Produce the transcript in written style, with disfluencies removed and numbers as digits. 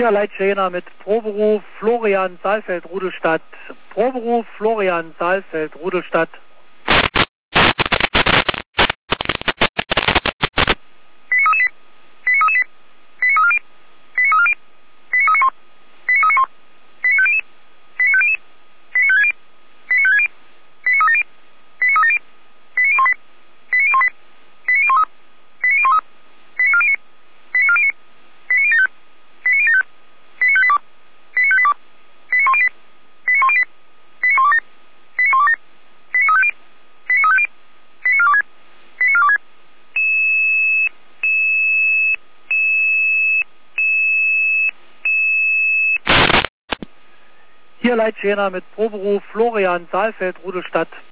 Hier Leitschäner mit Proberuf Florian Saalfeld, Rudelstadt. Proberuf Florian Saalfeld, Rudelstadt. Hier Leitschäner mit Proberuf Florian Saalfeld, Rudelstadt.